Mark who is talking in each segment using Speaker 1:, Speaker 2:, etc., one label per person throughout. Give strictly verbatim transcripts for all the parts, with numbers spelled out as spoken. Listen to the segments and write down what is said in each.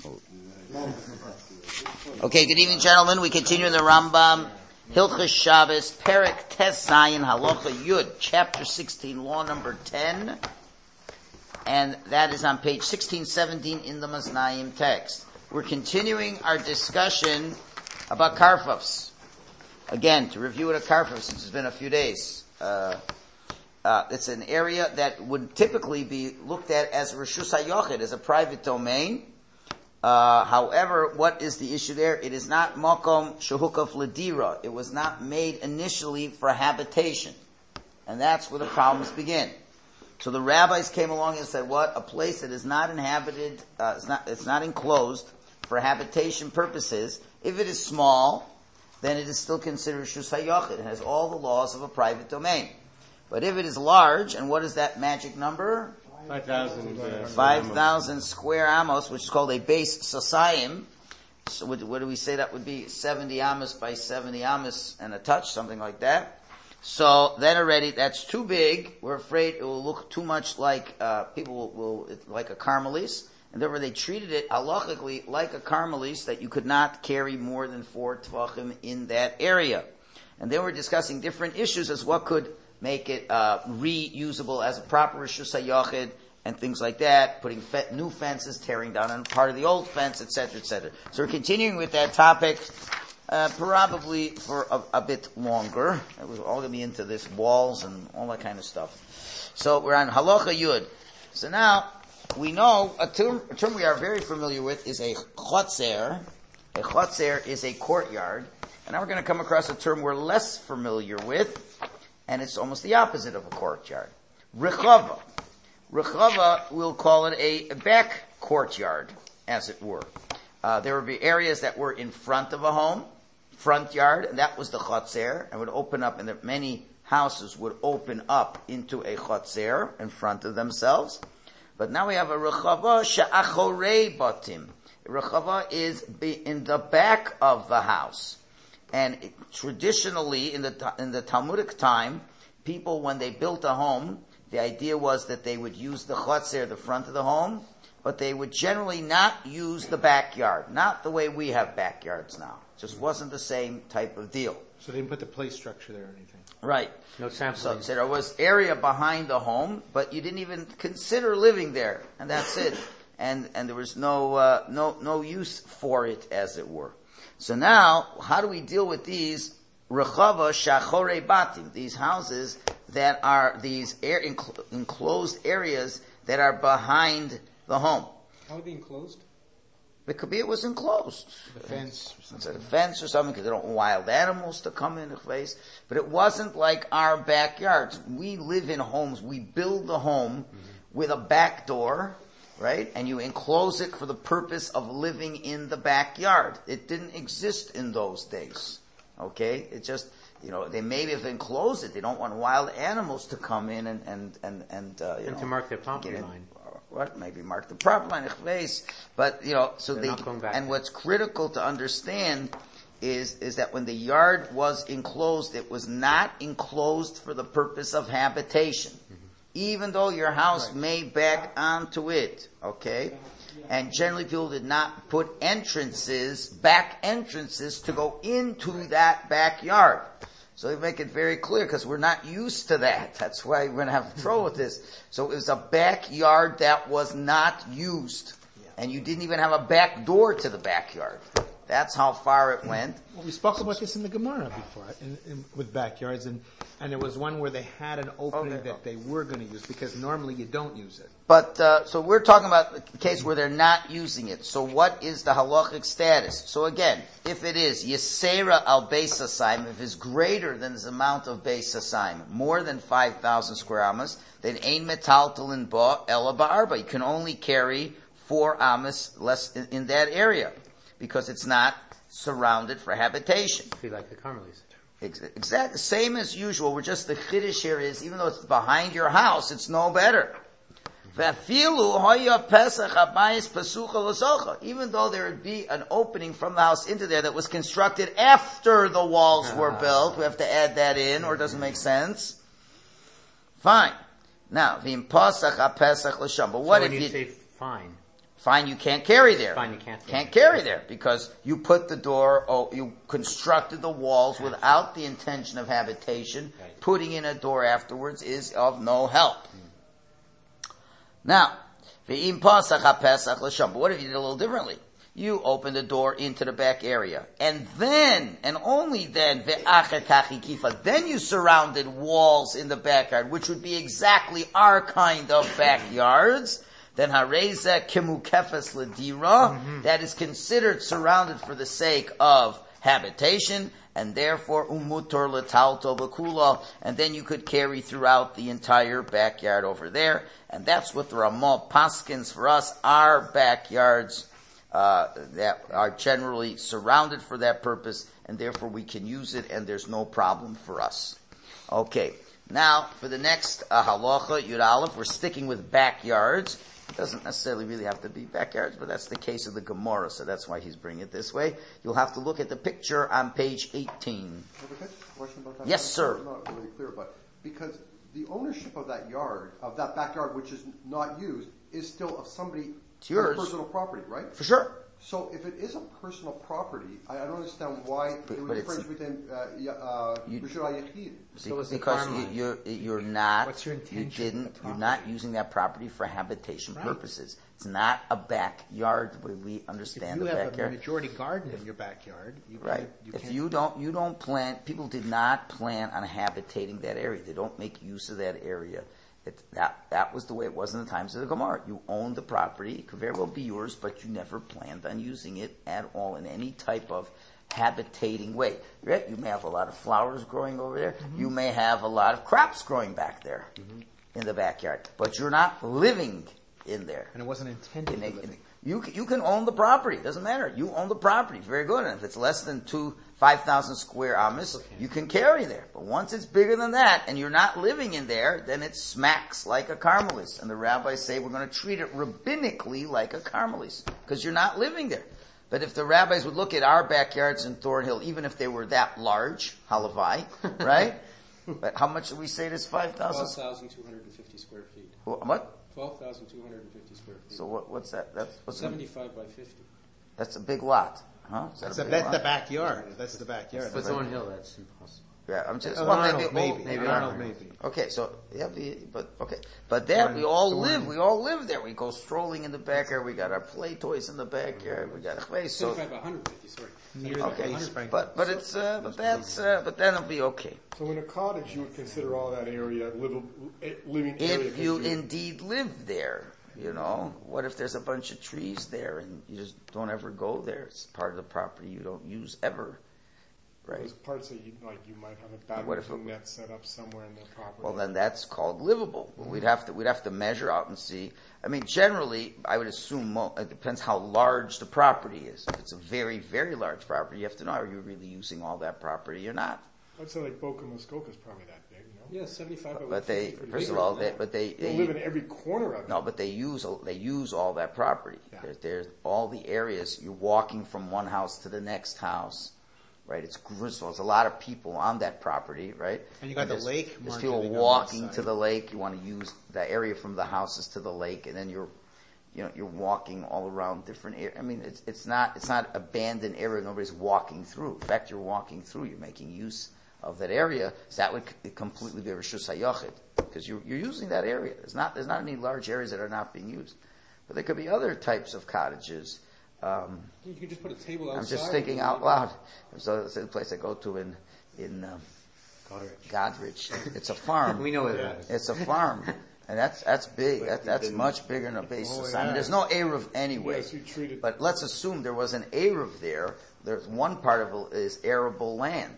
Speaker 1: Okay, good evening, gentlemen. We continue in the Rambam, Hilchos Shabbos, Perek Tes Zayin, Halacha Yud, chapter sixteen, law number ten, and that is on page sixteen seventeen in the Maznayim text. We're continuing our discussion about karfos. Again, to review what a karfos, since it's been a few days. Uh, uh, it's an area that would typically be looked at as Reshus HaYochid, as a private domain. Uh, however, what is the issue there? It is not makom shehukaf ledira. It was not made initially for habitation. And that's where the problems begin. So the rabbis came along and said, what? A place that is not inhabited, uh, it's not, it's not enclosed for habitation purposes. If it is small, then it is still considered Reshus HaYochid. It has all the laws of a private domain. But if it is large, and what is that magic number?
Speaker 2: Five thousand. Uh,
Speaker 1: Five thousand square amos, which is called a base sasayim. So what, what do we say that would be? Seventy amos by seventy amos and a touch, something like that. So then already, that's too big. We're afraid it will look too much like uh, people will, will like a karmelis, and therefore they treated it halachically like a karmelis, that you could not carry more than four tvachim in that area. And then we're discussing different issues as what could make it uh, reusable as a proper Reshus HaYochid and things like that, putting fe- new fences, tearing down on part of the old fence, et cetera, et cetera. So we're continuing with that topic, uh, probably for a, a bit longer. It was all going to be into this, walls and all that kind of stuff. So we're on Halacha Yud. So now, we know, a term, a term we are very familiar with is a chotzer. A chotzer is a courtyard. And now we're going to come across a term we're less familiar with, and it's almost the opposite of a courtyard. Rechava. Rechava, we'll call it a back courtyard, as it were. Uh, there would be areas that were in front of a home, front yard, and that was the chotzer, and would open up, and the, many houses would open up into a chotzer in front of themselves. But now we have a rechava she'achorei batim. Rechava is in the back of the house. And it, traditionally, in the in the Talmudic time, people, when they built a home, the idea was that they would use the chotzer, the front of the home, but they would generally not use the backyard. Not the way we have backyards now. It just wasn't the same type of deal.
Speaker 2: So they didn't put the play structure there or anything?
Speaker 1: Right.
Speaker 2: No sampling.
Speaker 1: So, so there was area behind the home, but you didn't even consider living there, and that's it. And and there was no uh, no no use for it, as it were. So now, how do we deal with these rechava shachorei batim, these houses that are these air enclo- enclosed areas that are behind the home?
Speaker 2: How are they enclosed?
Speaker 1: It could be it was enclosed.
Speaker 2: The fence.
Speaker 1: It's a fence or something, because they don't want wild animals to come in the place. But it wasn't like our backyards. We live in homes. We build the home mm-hmm. with a back door, right? And you enclose it for the purpose of living in the backyard. It didn't exist in those days. Okay? It just, you know, they maybe have enclosed it. They don't want wild animals to come in and, and, and, and, uh, you
Speaker 2: and
Speaker 1: know.
Speaker 2: to mark their property line.
Speaker 1: What? Maybe mark the property line, but, you know, so
Speaker 2: They're
Speaker 1: they, and
Speaker 2: there.
Speaker 1: What's critical to understand is, is that when the yard was enclosed, it was not enclosed for the purpose of habitation. Mm-hmm. Even though your house right. may back onto it, okay? And generally people did not put entrances, back entrances to go into that backyard. So they make it very clear, because we're not used to that. That's why we're going to have trouble with this. So it was a backyard that was not used. And you didn't even have a back door to the backyard. That's how far it went.
Speaker 3: Well, we spoke about this in the Gemara before, in, in, with backyards, and, and there was one where they had an opening okay. that they were going to use, because normally you don't use it.
Speaker 1: But, uh, so we're talking about the case where they're not using it. So what is the halachic status? So again, if it is Yisera al Beis Hasayim, if it's greater than this amount of Beis Hasayim, more than five thousand square amas, then Ein Metaltalin Ba Ela Ba'arba. You can only carry four amas less in, in that area, because it's not surrounded for habitation.
Speaker 2: Be like the Carmelites.
Speaker 1: Exactly. Same as usual. We're just, the chiddush here is, even though it's behind your house, it's no better. Even though there would be an opening from the house into there that was constructed after the walls were built, we have to add that in, or it doesn't make sense. Fine. Now, v'im pasach ha-pesach l'sham. But what
Speaker 2: so
Speaker 1: if
Speaker 2: when you
Speaker 1: you
Speaker 2: say fine?
Speaker 1: fine, you can't carry there.
Speaker 2: Fine, you can't.
Speaker 1: Can't carry there because you put the door, oh, you constructed the walls without the intention of habitation.
Speaker 2: Right.
Speaker 1: Putting in a door afterwards is of no help. Mm. Now, ve'im pasach ha-pesach l'sham. But what if you did it a little differently? You open the door into the back area, and then, and only then, ve'acher kachi kifa, then you surrounded walls in the backyard, which would be exactly our kind of backyards. Then hareza kimu kefes ledira, mm-hmm. that is considered surrounded for the sake of habitation, and therefore umutor letalto bakula, and then you could carry throughout the entire backyard over there, and that's what the Ramah paskins for us. Our backyards uh, that are generally surrounded for that purpose, and therefore we can use it, and there's no problem for us. Okay, now for the next uh, halacha Yud Aleph, we're sticking with backyards. It doesn't necessarily really have to be backyards, but that's the case of the Gemara, so that's why he's bringing it this way. You'll have to look at the picture on page eighteen.
Speaker 4: Question about that?
Speaker 1: Yes, sir.
Speaker 4: It's not really clear, but because the ownership of that yard, of that backyard which is not used, is still of somebody,
Speaker 1: it's yours.
Speaker 4: Personal property, right?
Speaker 1: For sure.
Speaker 4: So if it is a personal property, I, I don't understand why
Speaker 1: But-
Speaker 4: there
Speaker 1: but
Speaker 4: was a
Speaker 1: it's-
Speaker 4: difference between uh, y- uh,
Speaker 1: You-
Speaker 4: Rishon HaYachid.
Speaker 2: So is the
Speaker 1: Because
Speaker 2: farm
Speaker 1: you,
Speaker 2: line.
Speaker 1: you're you're not
Speaker 3: What's your
Speaker 1: you
Speaker 3: intention
Speaker 1: didn't
Speaker 3: with the
Speaker 1: you're not
Speaker 3: property?
Speaker 1: using that property for habitation
Speaker 3: Right.
Speaker 1: purposes. It's not a backyard the way we
Speaker 3: If
Speaker 1: understand
Speaker 3: you
Speaker 1: the
Speaker 3: have a
Speaker 1: backyard.
Speaker 3: majority garden in your backyard, you
Speaker 1: Right.
Speaker 3: can't, you
Speaker 1: if
Speaker 3: can't.
Speaker 1: you don't you don't plan people did not plan on habitating that area. They don't make use of that area. It, that that was the way it was in the times of the Gemara. You owned the property, it could very well be yours, but you never planned on using it at all in any type of habitating way. Right? You may have a lot of flowers growing over there. Mm-hmm. You may have a lot of crops growing back there mm-hmm. in the backyard, but you're not living in there.
Speaker 3: And it wasn't intended
Speaker 1: In a-
Speaker 3: for living.
Speaker 1: You you can own the property. It doesn't matter. You own the property. Very good. And if it's less than two five thousand square amas,
Speaker 2: Okay.
Speaker 1: you can carry there. But once it's bigger than that, and you're not living in there, then it smacks like a Carmelis. And the rabbis say we're going to treat it rabbinically like a Carmelis because you're not living there. But if the rabbis would look at our backyards in Thornhill, even if they were that large, halavai, right? But how much do we say it is five thousand?
Speaker 5: twelve thousand two hundred fifty square feet.
Speaker 1: What?
Speaker 5: twelve thousand two hundred fifty square feet.
Speaker 1: So what, what's that? That's what's
Speaker 5: seventy-five by fifty.
Speaker 1: That's a big lot, huh? Is that
Speaker 3: That's,
Speaker 1: a
Speaker 3: a,
Speaker 1: big
Speaker 3: that's
Speaker 1: lot?
Speaker 3: the backyard. That's the backyard.
Speaker 2: But Thornhill, that's impossible.
Speaker 1: Yeah, I'm just,
Speaker 3: Uh,
Speaker 1: well,
Speaker 3: Arnold,
Speaker 1: maybe,
Speaker 3: maybe.
Speaker 1: maybe
Speaker 3: Arnold,
Speaker 1: Arnold.
Speaker 3: maybe.
Speaker 1: Okay, so, yeah, we- but, okay. But there, we all live, we all live there. We go strolling in the backyard, we got our play toys in the backyard, we got a place, so,
Speaker 5: seventy-five by one hundred fifty, sorry.
Speaker 3: Near the
Speaker 1: okay.
Speaker 3: base, right?
Speaker 1: But, but it's, uh, but that's, uh, but then it'll be okay.
Speaker 6: So in a cottage, you would consider all that area livable, eh, living area.
Speaker 1: If you
Speaker 6: because
Speaker 1: indeed live there, you know, what if there's a bunch of trees there and you just don't ever go there? It's part of the property you don't use ever, right?
Speaker 6: There's parts that you, like, you might have a
Speaker 1: What if
Speaker 6: badminton
Speaker 1: it-
Speaker 6: net set up somewhere in the property.
Speaker 1: Well, then that's called livable. Well, we'd have to we'd have to measure out and see. I mean, generally, I would assume mo- it depends how large the property is. If it's a very very large property, you have to know are you really using all that property or not.
Speaker 6: I'd say like Boca Muskoka is probably that big, no?
Speaker 5: Yeah, seventy-five by one
Speaker 1: But they,
Speaker 5: fifty. pretty
Speaker 1: first
Speaker 5: big
Speaker 1: of all,
Speaker 5: right
Speaker 1: they,
Speaker 5: now.
Speaker 1: but they,
Speaker 6: You
Speaker 1: they
Speaker 6: don't live in every corner of it.
Speaker 1: no, but they use they use all that property.
Speaker 6: Yeah.
Speaker 1: There, there's all the areas you're walking from one house to the next house. Right, it's gristle. There's a lot of people on that property, right?
Speaker 3: And you got the
Speaker 1: there's-
Speaker 3: lake
Speaker 1: There's
Speaker 3: marginally
Speaker 1: people
Speaker 3: on one
Speaker 1: walking
Speaker 3: side.
Speaker 1: to the lake. You want to use the area from the houses to the lake, and then you're, you know, you're walking all around different areas. I mean, it's it's not it's not abandoned area. Nobody's walking through. In fact, you're walking through. You're making use of that area. So that would c- completely be Rishus HaYachid because you're you're using that area. There's not there's not any large areas that are not being used, but there could be other types of cottages. Um,
Speaker 5: You could just put a table outside.
Speaker 1: I'm just thinking out loud. So it's a place I go to in in um, Godrich. It's a farm.
Speaker 2: We know where that is.
Speaker 1: It's a farm, and that's that's big. That, that's much bigger than a base
Speaker 3: Oh,
Speaker 1: society.
Speaker 3: yeah.
Speaker 1: There's no Eruv anyway.
Speaker 6: Yes, you treat it-
Speaker 1: But let's assume there was an Eruv there. There's one part of it is arable land.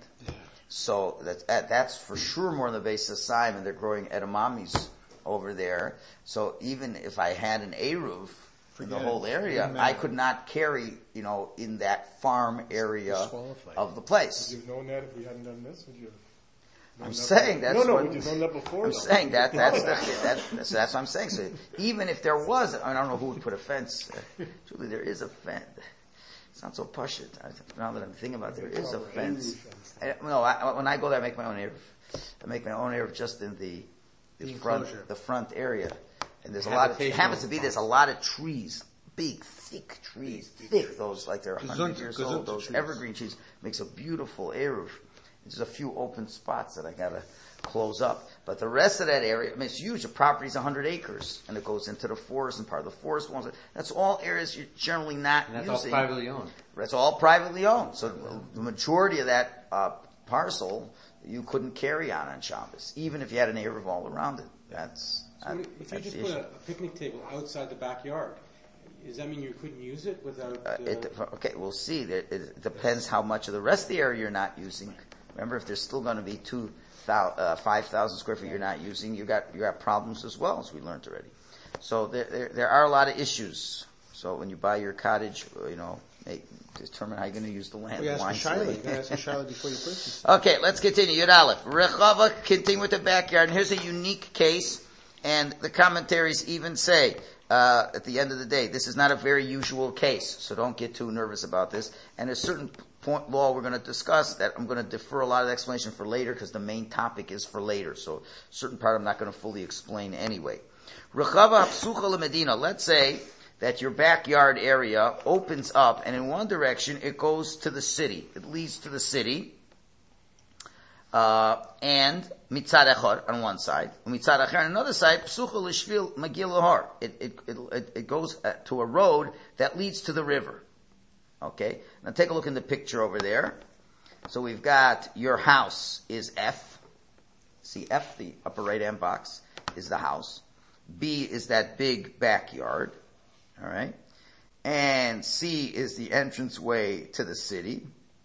Speaker 1: So that's that's for sure more than the base of Simon. They're growing edamames over there. So even if I had an Eruv in the
Speaker 3: Forget
Speaker 1: whole
Speaker 3: it.
Speaker 1: area,
Speaker 3: Doesn't
Speaker 1: I
Speaker 3: matter.
Speaker 1: could not carry, you know, in that farm area
Speaker 3: Disqualified.
Speaker 1: of the place.
Speaker 6: Would you have known that if we hadn't done this? Would you have known
Speaker 1: I'm
Speaker 6: that
Speaker 1: saying
Speaker 6: before?
Speaker 1: that's
Speaker 6: No, no,
Speaker 1: what-
Speaker 6: would you have known that before?
Speaker 1: I'm
Speaker 6: though?
Speaker 1: saying that that's the, that, that's, that's what I'm saying. So even if there was, I don't know who would put a fence. Uh, Julie, there is a fence. It's not so push it. Now that I'm thinking about it, there is a fence. I, no, I, when I go there, I make my own eruv. I make my own eruv just in the, the
Speaker 3: The
Speaker 1: front,
Speaker 3: enclosure.
Speaker 1: the front area. And there's a lot of, it
Speaker 2: Habitational
Speaker 1: happens to be there's a lot of trees big, thick trees, thick, those like they're one hundred years old, those trees. Evergreen trees, makes a beautiful Eruv. There's a few open spots that I gotta close up. But the rest of that area, I mean, it's huge. The property's one hundred acres, and it goes into the forest, and part of the forest ones. That's all areas you're generally not
Speaker 2: And that's
Speaker 1: using.
Speaker 2: all privately owned.
Speaker 1: That's all privately owned. So the majority of that uh, parcel, you couldn't carry on on Shabbos, even if you had an Eruv all around it. That's,
Speaker 5: So
Speaker 1: that,
Speaker 5: if you
Speaker 1: that's
Speaker 5: just
Speaker 1: the
Speaker 5: put
Speaker 1: issue.
Speaker 5: a, a picnic table outside the backyard, does that mean you couldn't use it without?
Speaker 1: Uh,
Speaker 5: Uh,
Speaker 1: it, okay, we'll see. It, it depends how much of the rest of the area you're not using. Remember, if there's still going to be two, uh, five thousand square feet you're not using, you got you got problems as well, as we learned already. So there, there there are a lot of issues. So when you buy your cottage, you know, make, determine how you're going to use the land.
Speaker 3: We asked for
Speaker 1: wisely.
Speaker 3: Shiloh. You gotta ask for Shiloh before you purchase.
Speaker 1: Okay, let's continue. Yud Aleph. Rechava, continue with the backyard. And here's a unique case, and the commentaries even say, uh, at the end of the day, this is not a very usual case, so don't get too nervous about this. And there's certain point law we're going to discuss that I'm going to defer a lot of the explanation for later, because the main topic is for later, so certain part I'm not going to fully explain anyway. Rechava hapsucha lemedina. Let's say that your backyard area opens up, and in one direction it goes to the city. It leads to the city. Uh, and mitzad echad on one side, mitzad echad on another side, psucha l'shvil magil lahar. It it it it goes to a road that leads to the river. Okay, now take a look in the picture over there. So we've got your house is F. See F, the upper right hand box, is the house. B is that big backyard. All right, and C is the entranceway to the city.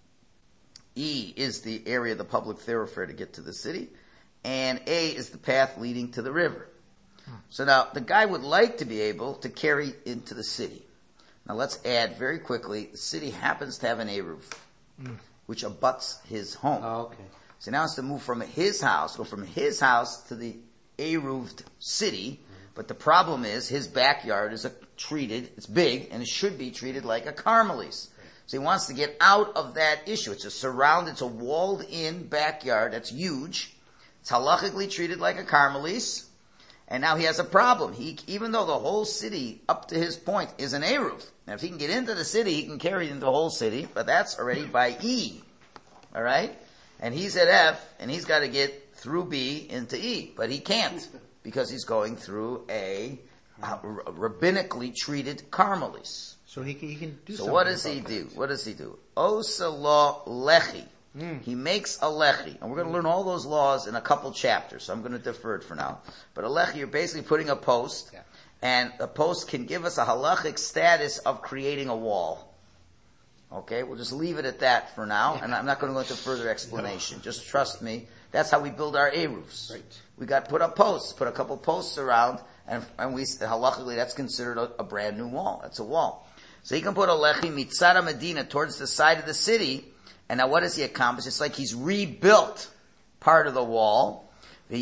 Speaker 1: E is the area of the public thoroughfare to get to the city. And A is the path leading to the river. Hmm. So now, the guy would like to be able to carry into the city. Now let's add very quickly, the city happens to have an Eruv, mm. which abuts his home.
Speaker 2: Oh, okay.
Speaker 1: So now it's to move from his house, go from his house to the Eruved city, mm. but the problem is his backyard is a, treated, it's big, and it should be treated like a Carmelis. So he wants to get out of that issue. It's a surrounded, it's a walled-in backyard that's huge. It's halachically treated like a Carmelis. And now he has a problem. He, even though the whole city, up to his point, is an Eruv. Now if he can get into the city, he can carry it into the whole city, but that's already by E. Alright? And he's at F, and he's got to get through B into E. But he can't, because he's going through a, a rabbinically treated Carmelis.
Speaker 3: So he can, he can do
Speaker 1: so
Speaker 3: something.
Speaker 1: So what does he do? That. What does he do? Osa law lechi. Mm. He makes a lechi. And we're going to learn all those laws in a couple chapters, so I'm going to defer it for now. But a lechi, you're basically putting a post, yeah. and a post can give us a halachic status of creating a wall. Okay, we'll just leave it at that for now, yeah. and I'm not going to go into further explanation. No. Just trust me. That's how we build our Eruvs. Right. We got to put up posts, put a couple posts around, and, and we, halachically, that's considered a, a brand new wall. That's a wall. So he can put a lechi mitzara medina towards the side of the city, and now what does he accomplish? It's like he's rebuilt part of the wall. And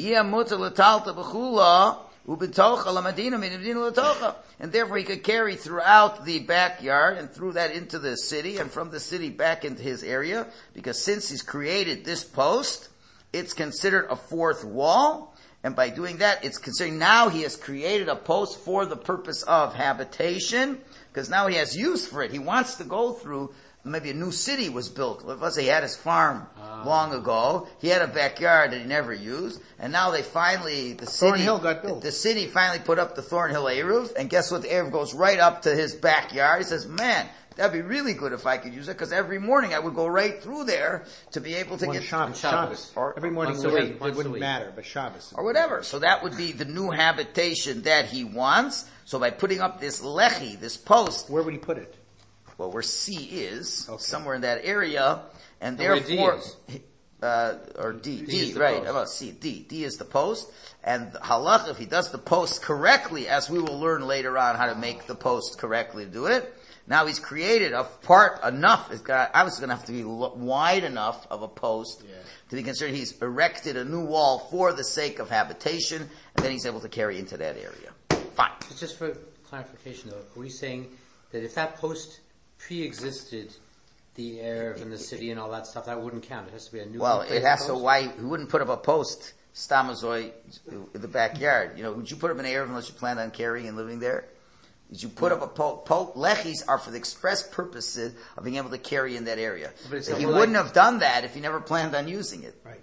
Speaker 1: therefore he could carry throughout the backyard and through that into the city and from the city back into his area, because since he's created this post, it's considered a fourth wall, and by doing that, it's considered now he has created a post for the purpose of habitation, because now he has use for it. He wants to go through, maybe a new city was built. Let's say he had his farm ah. long ago. He had a backyard that he never used. And now they finally, the city,
Speaker 3: Thornhill got built.
Speaker 1: The, the city finally put up the Thornhill Eruv. And guess what? The Eruv goes right up to his backyard. He says, man, that'd be really good if I could use it, because every morning I would go right through there to be able to
Speaker 3: One
Speaker 1: get
Speaker 3: Shabbos.
Speaker 1: Shabbos.
Speaker 3: Or, every morning
Speaker 2: it
Speaker 3: wouldn't, it wouldn't matter, but Shabbos.
Speaker 1: Or whatever. So that would be the new habitation that he wants. So by putting up this lechi, this post.
Speaker 3: Where would he put it?
Speaker 1: Well, where C is, okay. somewhere in that area, and
Speaker 2: oh,
Speaker 1: therefore,
Speaker 2: D
Speaker 1: uh, or D, D,
Speaker 2: D,
Speaker 1: right,
Speaker 2: post.
Speaker 1: about C, D, D is the post, and halach, if he does the post correctly, as we will learn later on how to make the post correctly to do it, now he's created a part enough, it's got, obviously going to have to be wide enough of a post yeah. to be considered he's erected a new wall for the sake of habitation, and then he's able to carry into that area. Fine.
Speaker 2: Just for clarification though, are we saying that if that post pre-existed the Eruv in the city and all that stuff, that wouldn't count? It has to be a new
Speaker 1: Well, it has
Speaker 2: post?
Speaker 1: to, why, he wouldn't put up a post, stamazoi, in the backyard. You know, would you put up an Eruv unless you planned on carrying and living there? is you put up a pole. Po- lechis are for the express purposes of being able to carry in that area.
Speaker 2: But it's
Speaker 1: If he
Speaker 2: like-
Speaker 1: wouldn't have done that if he never planned on using it.
Speaker 3: Right.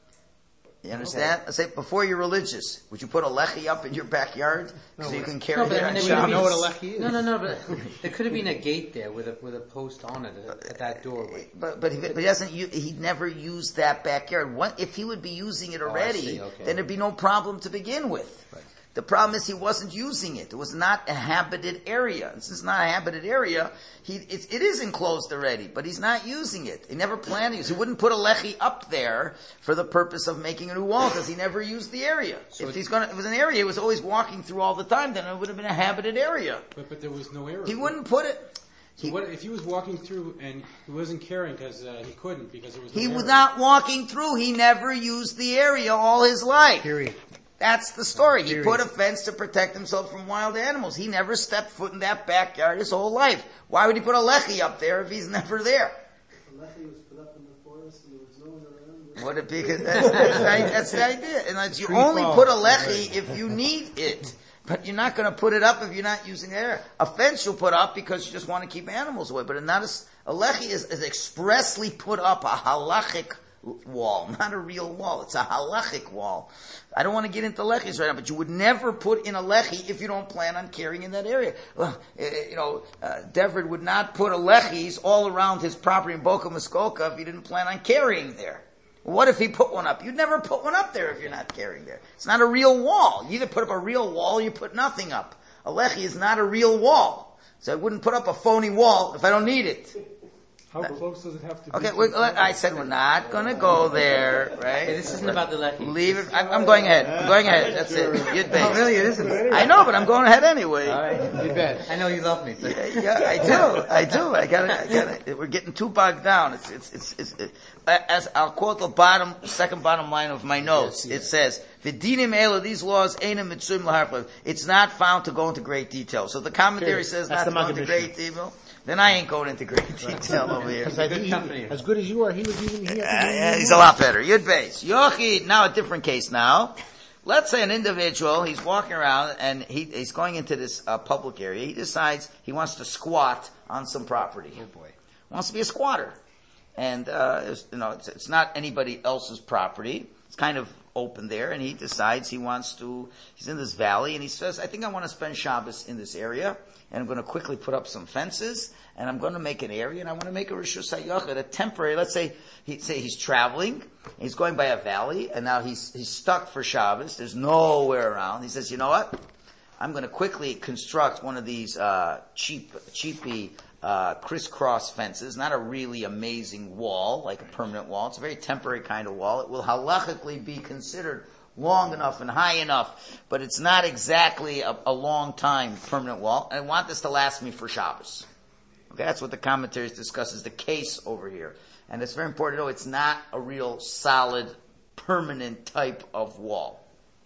Speaker 1: You understand? I say, before you're religious, would you put a lechi up in your backyard so you can carry
Speaker 2: No, but
Speaker 1: it
Speaker 2: I
Speaker 1: on
Speaker 2: mean,
Speaker 3: You
Speaker 2: there
Speaker 3: don't
Speaker 2: would
Speaker 3: know
Speaker 2: be-
Speaker 3: what a lechi is.
Speaker 2: No, no, no, but there could have been a gate there with a with a post on it at, at that doorway.
Speaker 1: But but he, but he doesn't. u- He never used that backyard. What if he would be using it
Speaker 2: I
Speaker 1: already?
Speaker 2: see, okay.
Speaker 1: Then there'd be no problem to begin with.
Speaker 2: Right.
Speaker 1: The problem is he wasn't using it. It was not a habited area. Since it's not a habited area, he it, it is enclosed already, but he's not using it. He never planned to use it. He wouldn't put a lechi up there for the purpose of making a new wall because he never used the area.
Speaker 2: So
Speaker 1: if
Speaker 2: it-
Speaker 1: he's gonna, if it was an area he was always walking through all the time, then it would have been a habited area.
Speaker 5: But, but there was no error.
Speaker 1: He wouldn't put it.
Speaker 5: So what if he was walking through and he wasn't carrying because uh, he couldn't because there was no
Speaker 1: He
Speaker 5: error?
Speaker 1: was not walking through. He never used the area all his life.
Speaker 3: Period.
Speaker 1: That's the story. He
Speaker 3: Period.
Speaker 1: put a fence to protect himself from wild animals. He never stepped foot in that backyard his whole life. Why would he put a lechi up there if he's never there?
Speaker 7: The lechi was put up in the forest and there was no one around.
Speaker 1: What it because that's, that's, the, that's the idea. And that's, you
Speaker 3: Tree
Speaker 1: only
Speaker 3: falls.
Speaker 1: put a lechi if you need it. But you're not going to put it up if you're not using the area. A fence you'll put up because you just want to keep animals away. But not a, a lechi is, is expressly put up, a halachic wall, not a real wall. It's a halachic wall. I don't want to get into lechis right now, but you would never put in a lechi if you don't plan on carrying in that area. Well, you know, uh, Deverd would not put a lechis all around his property in Boca Muskoka if he didn't plan on carrying there. What if he put one up? You'd never put one up there if you're not carrying there. It's not a real wall. You either put up a real wall or you put nothing up. A lechi is not a real wall. So I wouldn't put up a phony wall if I don't need it.
Speaker 6: How close does it have to be?
Speaker 1: Okay,
Speaker 6: to
Speaker 1: we,
Speaker 6: the
Speaker 1: I said we're not going to go there, right?
Speaker 2: Hey, this isn't about the lechi.
Speaker 1: Leave it. I, I'm going ahead. I'm going ahead. That's it. You'd
Speaker 2: Oh, really? It isn't.
Speaker 1: I know, but I'm going ahead anyway.
Speaker 2: All right.
Speaker 3: You bet.
Speaker 2: I know you love me. But
Speaker 1: Yeah, yeah, I do. I do. I got I got We're getting too bogged down. It's, it's, it's, it's, it, as I'll quote the bottom, second bottom line of my notes. It says, "V'dinim elu, these laws ain't a mitzvim laharflev." It's not found to go into great detail. So the commentary
Speaker 3: Period.
Speaker 1: says
Speaker 3: That's
Speaker 1: not to
Speaker 3: the
Speaker 1: go into
Speaker 3: Maggid
Speaker 1: great
Speaker 3: Mishnah.
Speaker 1: detail. Then I ain't going into great detail over here.
Speaker 3: Because I
Speaker 2: Good
Speaker 3: think
Speaker 2: company.
Speaker 3: he, as good as you are, he was even here.
Speaker 1: Uh, yeah, he's a lot better. Yud base. Yochid, now a different case now. Let's say an individual, he's walking around and he, he's going into this uh, public area. He decides he wants to squat on some property. Oh boy. Wants to be a squatter. And, uh, it's, you know, it's, it's not anybody else's property. It's kind of open there and he decides he wants to, he's in this valley and he says, I think I want to spend Shabbos in this area and I'm going to quickly put up some fences and I'm going to make an area and I want to make a Rishus HaYachid, a temporary, let's say, he say he's traveling, he's going by a valley and now he's, he's stuck for Shabbos, there's nowhere around. He says, you know what? I'm going to quickly construct one of these, uh, cheap, cheapy, uh, crisscross fences, not a really amazing wall, like a permanent wall. It's a very temporary kind of wall. It will halachically be considered long enough and high enough, but it's not exactly a, a long time permanent wall. I want this to last me for Shabbos. Okay, that's what the commentaries discuss is the case over here. And it's very important to know it's not a real solid, permanent type of wall.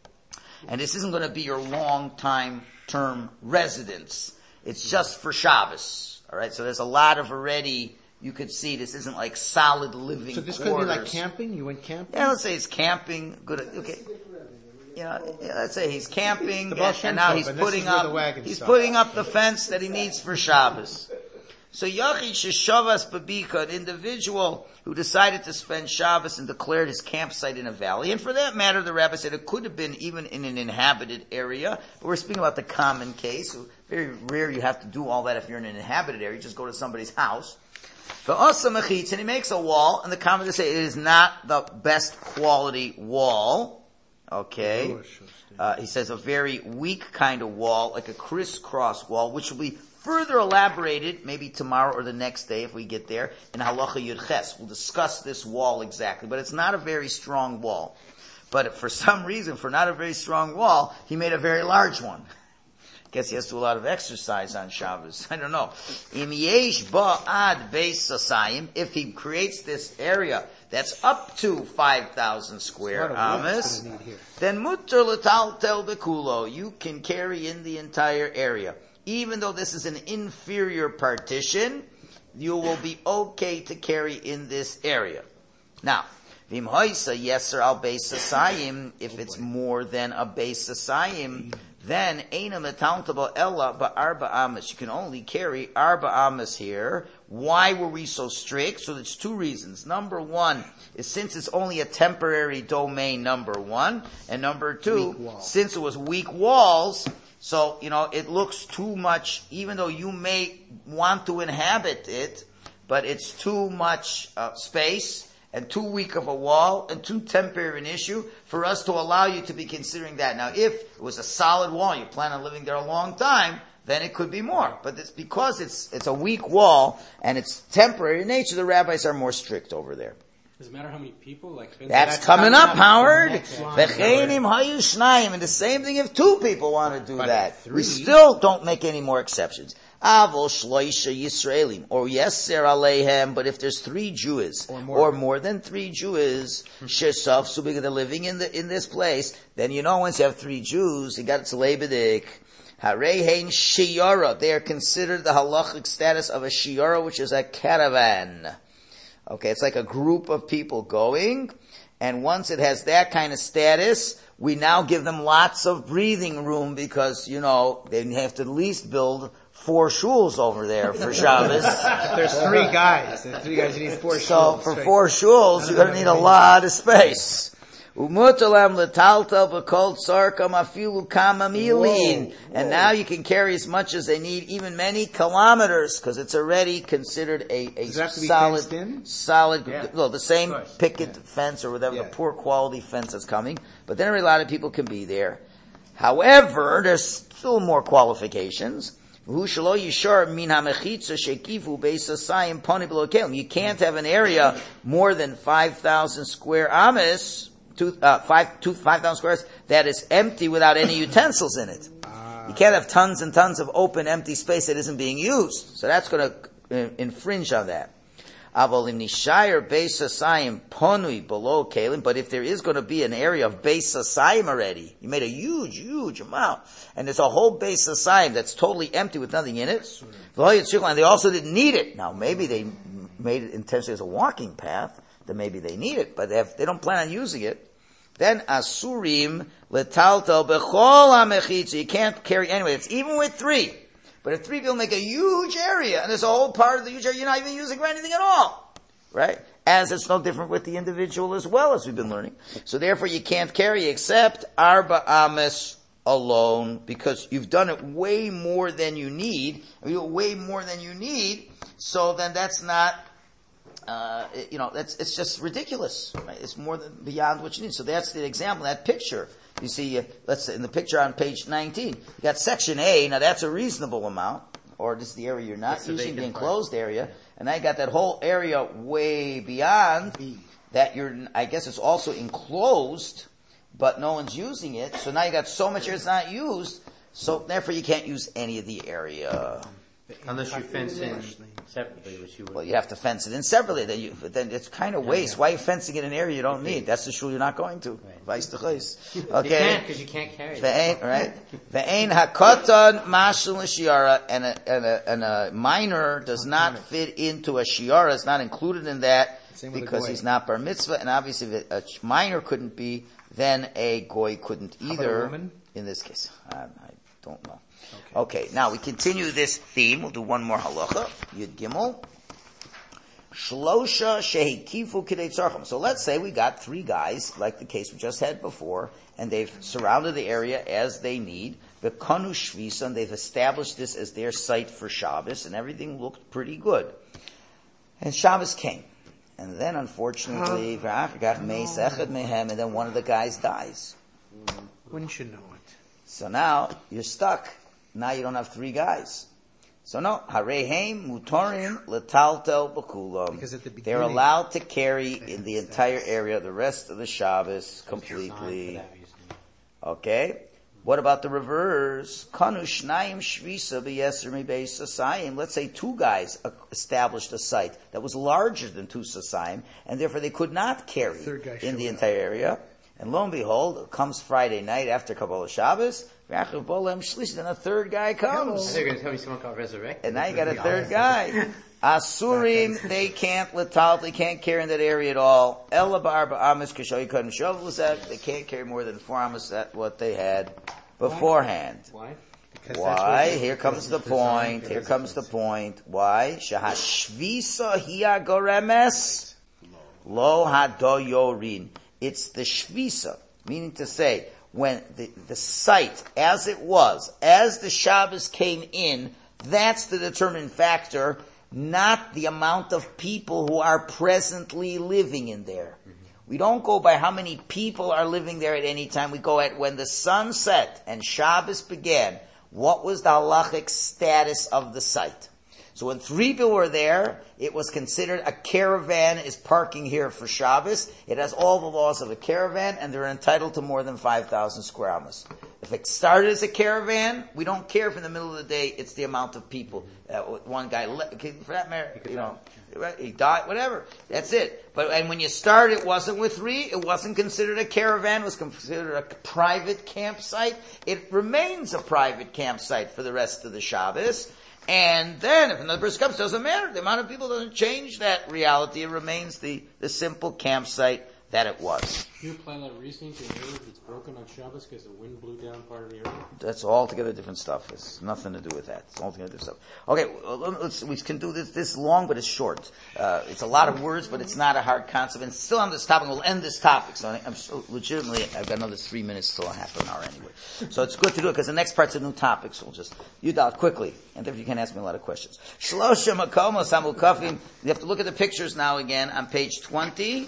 Speaker 1: And this isn't going to be your long time term residence. It's just for Shabbos. Alright, so there's a lot of already, you could see this isn't like solid living
Speaker 3: So this
Speaker 1: quarters.
Speaker 3: could be like camping? You went camping?
Speaker 1: Yeah, let's say it's camping. Good. Okay. You know, yeah, let's say he's camping,
Speaker 3: The Baal
Speaker 1: and,
Speaker 3: Shem
Speaker 1: and now
Speaker 3: Tov,
Speaker 1: he's
Speaker 3: and this
Speaker 1: putting
Speaker 3: is where the
Speaker 1: up.
Speaker 3: wagons
Speaker 1: He's
Speaker 3: stop.
Speaker 1: putting up the fence that he needs for Shabbos. So Yachid Sheshavas Babika, an individual who decided to spend Shabbos and declared his campsite in a valley, and for that matter, the rabbi said it could have been even in an inhabited area. But we're speaking about the common case. So very rare you have to do all that if you're in an inhabited area. You just go to somebody's house. For Asa Mechitz, and he makes a wall, and the commentators say it is not the best quality wall. Okay. Uh, he says a very weak kind of wall, like a crisscross wall, which will be further elaborated, maybe tomorrow or the next day if we get there, in Halacha Yud Ches. We'll discuss this wall exactly, but it's not a very strong wall. But for some reason, for not a very strong wall, he made a very large one. Guess he has to do a lot of exercise on Shabbos. I don't know. Im yesh ba'ad beis sasayim, if he creates this area that's up to five thousand square
Speaker 3: What a wood
Speaker 1: amas,
Speaker 3: it's gonna need here.
Speaker 1: then mutter l'taltel bekulo, you can carry in the entire area. Even though this is an inferior partition, you will be okay to carry in this area. Now, vim hoisa yeser al beis sasayim, if it's more than a beis sasayim, then Eina Metauntable Ella Ba'arba Amas. You can only carry Arba Amas here. Why were we so strict? So there's two reasons. Number one is since it's only a temporary domain, number one. And number two, since it was weak walls, so, you know, it looks too much, even though you may want to inhabit it, but it's too much uh, space and too weak of a wall and too temporary an issue for us to allow you to be considering that. Now, if it was a solid wall, you plan on living there a long time, then it could be more. But it's because it's it's a weak wall and it's temporary in nature, the rabbis are more strict over there.
Speaker 5: Does it matter how many people? Like
Speaker 1: That's,
Speaker 5: that's
Speaker 1: coming up, Howard.
Speaker 3: next line.
Speaker 1: V'cheinim hayu shnayim. And the same thing if two people want to do
Speaker 3: But
Speaker 1: that.
Speaker 3: three-
Speaker 1: We still don't make any more exceptions. Avol shloisha Yisraelim. Or yeser aleihem. But if there's three Jews,
Speaker 3: Or more.
Speaker 1: or more than three Jews, shesaf subig, they're living in the, in this place, then you know once you have three Jews, you got it's lebedik. Harehein shiyara. They are considered the halachic status of a shiyara, which is a caravan. Okay, it's like a group of people going, and once it has that kind of status, we now give them lots of breathing room because, you know, they have to at least build four shuls over there for Shabbos.
Speaker 3: There's three guys. There's three guys. You need four.
Speaker 1: So
Speaker 3: shuls.
Speaker 1: for
Speaker 3: Straight.
Speaker 1: four shuls, you're going to need a lot of space. Umutalem letaltal b'kol tzarkam afilu kama milin. And now you can carry as much as they need, even many kilometers, because it's already considered a, a
Speaker 3: Does it have to be
Speaker 1: solid,
Speaker 3: fenced in?
Speaker 1: solid,
Speaker 3: Yeah.
Speaker 1: no, the same
Speaker 3: Of course.
Speaker 1: picket
Speaker 3: Yeah.
Speaker 1: fence or whatever,
Speaker 3: Yeah.
Speaker 1: the poor quality fence that's coming. But then a lot of people can be there. However, there's still more qualifications. You can't have an area more than five thousand square amas, two, uh, five, two, five thousand squares, that is empty without any utensils in it. You can't have tons and tons of open, empty space that isn't being used. So that's going to uh, infringe on that. But if there is going to be an area of Beis Asayim already, you made a huge, huge amount, and there's a whole Beis Asayim that's totally empty with nothing in it, and they also didn't need it. Now, maybe they made it intentionally as a walking path, then maybe they need it, but they, have, they don't plan on using it. Then Asurim letaltal bechol hamechitza. You can't carry anyway. It's even with three. But if three people make a huge area, and there's a whole part of the huge area you're not even using for anything at all, right? As it's no different with the individual as well, as we've been learning. So therefore you can't carry except Arba Ames alone, because you've done it way more than you need. You do it way more than you need, so then that's not, uh, you know, that's, it's just ridiculous, right? It's more than beyond what you need. So that's the example, that picture. You see, uh, let's say in the picture on page nineteen, you got section A, now that's a reasonable amount, or this is the area you're not
Speaker 2: That's the
Speaker 1: using, the
Speaker 2: vacant
Speaker 1: enclosed area, and now you got that whole area way beyond that you're, I guess it's also enclosed, but no one's using it, so now you got so much area it's not used, so therefore you can't use any of the area.
Speaker 2: Unless you fence in separately, which you would.
Speaker 1: Well, you have to fence it in separately. Then you, then it's kind of waste. Why are you fencing in an area you don't need? That's the shul you're not going to. Vice to chayes. Okay.
Speaker 2: You can't, because you can't carry it.
Speaker 1: Ve'ein, right? Ve'ein hakotan mashal l'shiara, and a, and a, and a minor does not fit into a shiara. It's not included in that
Speaker 3: Same with a
Speaker 1: because
Speaker 3: goy.
Speaker 1: he's not bar mitzvah, and obviously if a minor couldn't be, then a goy couldn't
Speaker 3: about a
Speaker 1: either.
Speaker 3: woman?
Speaker 1: In this case, I, I don't know. Okay. okay, now we continue this theme. We'll do one more halacha. Yud Gimel. Shlosha shehikifu kidei tzarchim. So let's say we got three guys, like the case we just had before, and they've surrounded the area as they need. V'kanu shvisa, and they've established this as their site for Shabbos, and everything looked pretty good. And Shabbos came. And then unfortunately, v'achar meis echad mehem, and then one of the guys dies.
Speaker 3: Wouldn't you know it?
Speaker 1: So now you're stuck. Now you don't have three guys. So no, harehem mutorim letaltel b'kulam.
Speaker 3: Because at the
Speaker 1: They're
Speaker 3: beginning-
Speaker 1: allowed to carry in the entire area the rest of the Shabbos completely.
Speaker 2: For that reason.
Speaker 1: Okay. What about the reverse? Kanu shnayim shvisa b'yeser mibeis sasayim. Let's say two guys established a site that was larger than two sasayim, and therefore they could not carry
Speaker 3: Third guy
Speaker 1: in the
Speaker 3: showed up.
Speaker 1: entire area. And lo and behold, it comes Friday night after Kabbalah Shabbos, then a third guy comes.
Speaker 2: I think you're going to tell me someone got resurrected.
Speaker 1: And now you got a third guy. Asurim, they can't letal, they can't carry in that area at all. Ela ba'arba amas kashoy kadem shovlazek, they can't carry more than four amas at what they had beforehand.
Speaker 3: Why? Because
Speaker 1: Why?
Speaker 3: that's
Speaker 1: Here comes the
Speaker 3: designed
Speaker 1: point.
Speaker 3: for
Speaker 1: Here comes the
Speaker 3: resistance.
Speaker 1: point. Why? Shahashvisa hiya goremes lo hadoyorin. It's the shvisa, meaning to say, when the, the site, as it was, as the Shabbos came in, that's the determining factor, not the amount of people who are presently living in there. Mm-hmm. We don't go by how many people are living there at any time. We go at when the sun set and Shabbos began, what was the halachic status of the site? So when three people were there, it was considered a caravan is parking here for Shabbos. It has all the laws of a caravan, and they're entitled to more than five thousand square amas. If it started as a caravan, we don't care if in the middle of the day it's the amount of people. Uh, one guy, for that matter, you know, he died, whatever. That's it. But and when you start, it wasn't with three. It wasn't considered a caravan. It was considered a private campsite. It remains a private campsite for the rest of the Shabbos. And then, if another person comes, it doesn't matter. The amount of people doesn't change that reality. It remains the, the simple campsite that it was.
Speaker 5: Can you apply that reasoning to an area that's broken on Shabbos because the wind blew down part of the area?
Speaker 1: That's altogether different stuff. It's nothing to do with that. It's altogether different stuff. Okay, well, let's, we can do this, this is long, but it's short. Uh, it's a lot of words, but it's not a hard concept. And still on this topic, we'll end this topic. So I'm so legitimately, I've got another three minutes till a half an hour anyway. So it's good to do it because the next part's a new topic, so we'll just, you doubt quickly. And therefore you can ask me a lot of questions. Shlosha makomos hamukafim. You have to look at the pictures now again on page twenty.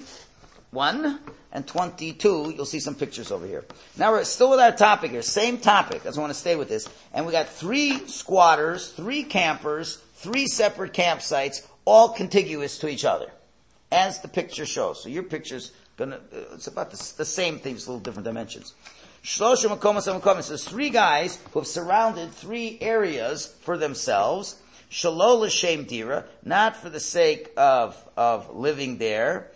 Speaker 1: One and twenty-two, you'll see some pictures over here. Now we're still with our topic here, same topic, I just want to stay with this. And we got three squatters, three campers, three separate campsites, all contiguous to each other, as the picture shows. So your picture's gonna, uh, it's about the, the same thing, just little different dimensions. Shlosha makomos hamakomim. So there's three guys who have surrounded three areas for themselves. Shelo l'shem dira, not for the sake of, of living there,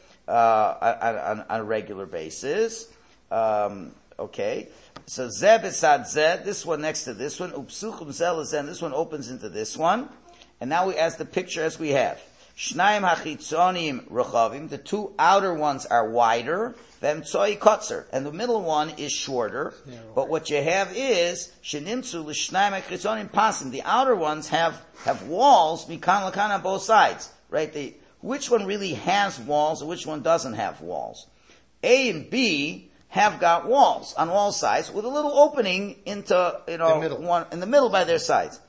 Speaker 1: Uh, on, on a regular basis. Um, okay. So Zeb Esad Zed, this one next to this one, Upsuchum Zel Zen, this one opens into this one. And now we ask the picture as we have. Shnayim Hachitzonim Rechavim, the two outer ones are wider, then Tzoi Kotzer, and the middle one is shorter. But what you have is, Shenimtzu L'Shnayim Hachitzonim Pasim, the outer ones have, have walls, Mikan Lakan on both sides. Right? They, Which one really has walls and which one doesn't have walls? A and B have got walls on all sides with a little opening into, you know, one, in the middle by their sides.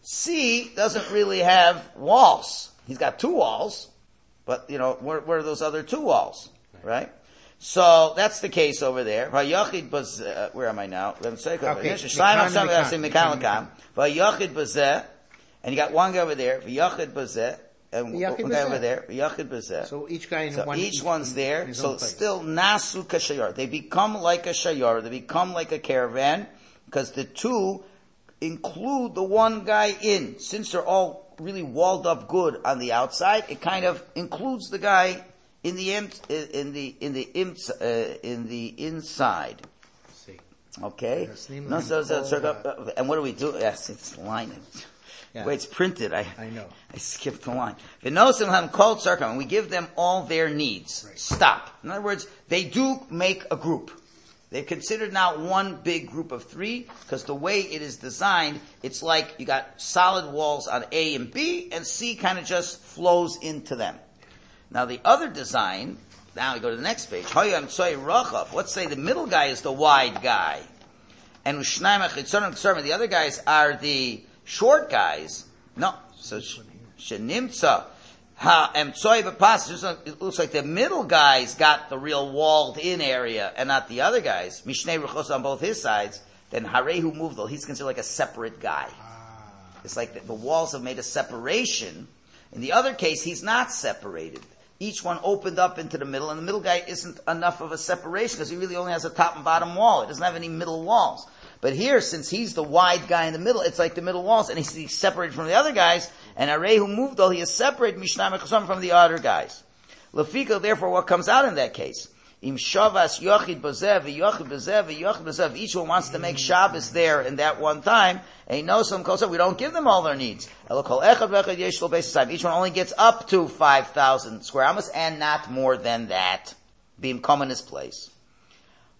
Speaker 1: C doesn't really have walls. He's got two walls, but, you know, where, where are those other two walls? Right? So, that's the case over there. Uh, where am I now? Okay. And you got one guy over there. And one guy over there, Yachid Bezeh.
Speaker 3: So each guy in
Speaker 1: so
Speaker 3: one.
Speaker 1: Each one's there. So still Nasu Kashayar. They become like a shayar. They become like a caravan because the two include the one guy in. Since they're all really walled up good on the outside, it kind of includes the guy in the in the in the uh, in the inside. Okay. No, so, so, so, uh, and what do we do? Yes, it's lining. Yeah. The way it's printed, I,
Speaker 3: I know.
Speaker 1: I skipped the line. V'nosim have called sarkam, and we give them all their needs. Right. Stop. In other words, they do make a group. They've considered now one big group of three, because the way it is designed, it's like you got solid walls on A and B, and C kind of just flows into them. Now the other design, now we go to the next page. Let's say the middle guy is the wide guy. And the other guys are the short guys, no. So shenimtza ha emtsoy b'pas. It looks like the middle guy's got the real walled-in area, and not the other guys. Mishnei ruchos on both his sides. Then harehu muvdal. He's considered like a separate guy. It's like the, the walls have made a separation. In the other case, he's not separated. Each one opened up into the middle, and the middle guy isn't enough of a separation because he really only has a top and bottom wall. It doesn't have any middle walls. But here, since he's the wide guy in the middle, it's like the middle walls, and he's, he's separated from the other guys, and Arehu moved, though he is separated, Mishnah Mechasam, from the other guys. Lefiko, therefore, what comes out in that case? Im Shavas Yochid Bozev, Yochid Bozev, Yochid Bozev, each one wants to make Shabbos there in that one time, and he knows some we don't give them all their needs. Each one only gets up to five thousand square amas, and not more than that. Being come in his place.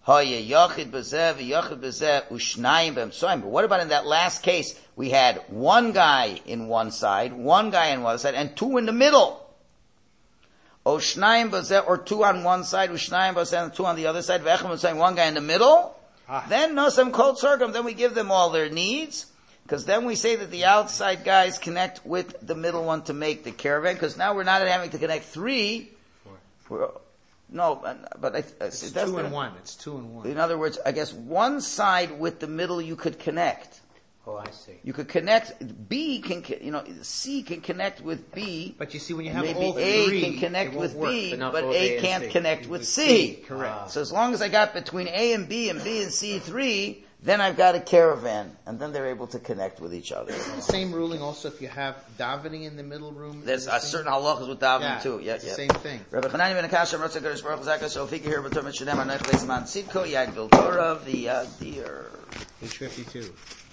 Speaker 1: Hoye yachid b'zeh v'yachid b'zeh u'shnayim b'emtsoyim. But what about in that last case? We had one guy in one side, one guy on one side, and two in the middle. O shnayim b'zeh, or two on one side, u'shnayim b'zeh, and two on the other side. V'echem b'emtsoyim, one guy in the middle. Ah. Then nosem kol tzorgam. Then we give them all their needs. Because then we say that the outside guys connect with the middle one to make the caravan. Because now we're not having to connect three. We're, no, but I,
Speaker 3: it's
Speaker 1: that's
Speaker 3: two
Speaker 1: the,
Speaker 3: and one. It's two and one.
Speaker 1: In other words, I guess one side with the middle you could connect.
Speaker 2: Oh, I see.
Speaker 1: You could connect, B can, you know, C can connect with B.
Speaker 3: But you see, when you have
Speaker 1: maybe
Speaker 3: all
Speaker 1: A
Speaker 3: three,
Speaker 1: can connect with
Speaker 3: work,
Speaker 1: B,
Speaker 2: but,
Speaker 1: but
Speaker 2: A
Speaker 1: A can't
Speaker 2: C.
Speaker 1: connect with C.
Speaker 3: Correct.
Speaker 2: Ah.
Speaker 1: So as long as I got between A and B and B and C three, then I've got a caravan, and then they're able to connect with each other.
Speaker 3: The same ruling also if you have davening in the middle room.
Speaker 1: There's a certain halachas with davening
Speaker 3: yeah,
Speaker 1: too. Yeah,
Speaker 3: it's
Speaker 1: yeah.
Speaker 3: the same thing.
Speaker 1: Rabbi Chanani ben Akasha, Ratzah Garish Baruch Zaka, so figure here, B'tor Mishanem, Anoich Leis Man Tzidko, Yad Bil Torah, the uh, deer.
Speaker 3: Page fifty-two.